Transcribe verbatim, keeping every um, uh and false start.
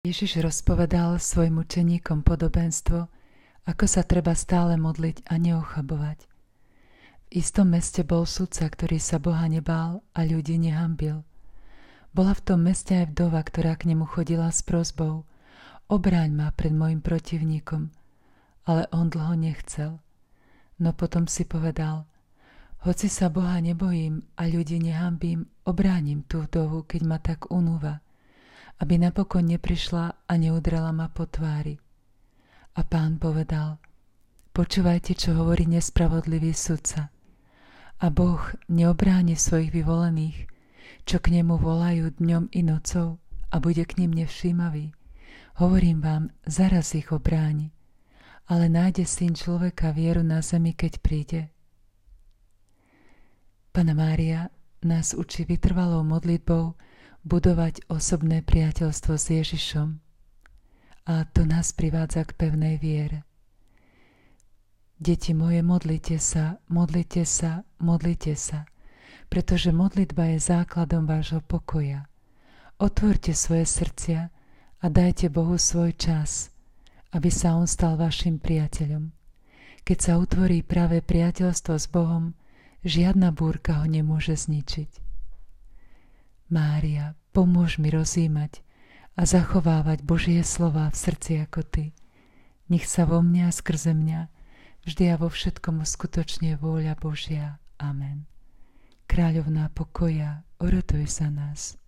Ježiš rozpovedal svojim učeníkom podobenstvo, ako sa treba stále modliť a neochabovať. V istom meste bol sudca, ktorý sa Boha nebál a ľudí nehanbil. Bola v tom meste aj vdova, ktorá k nemu chodila s prosbou: obráň ma pred mojim protivníkom. Ale on dlho nechcel. No potom si povedal: hoci sa Boha nebojím a ľudí nehanbím, obránim tú vdovu, keď ma tak unúva, aby napokon neprišla a neudrala ma po tvári. A Pán povedal: počúvajte, čo hovorí nespravodlivý sudca. A Boh neobráni svojich vyvolených, čo k nemu volajú dňom i nocou, a bude k nim nevšímavý. Hovorím vám, zaraz ich obráni. Ale nájde Syn človeka vieru na zemi, keď príde? Panna Mária nás učí vytrvalou modlitbou budovať osobné priateľstvo s Ježišom, a to nás privádza k pevnej viere. Deti moje, modlite sa, modlite sa, modlite sa, pretože modlitba je základom vášho pokoja. Otvorte svoje srdcia a dajte Bohu svoj čas, aby sa On stal vašim priateľom. Keď sa utvorí práve priateľstvo s Bohom, žiadna búrka ho nemôže zničiť. Mária, pomôž mi rozjímať a zachovávať Božie slová v srdci ako Ty. Nech sa vo mňa a skrze mňa vždy a vo všetkom uskutočne vôľa Božia. Amen. Kráľovná pokoja, oroduj za nás.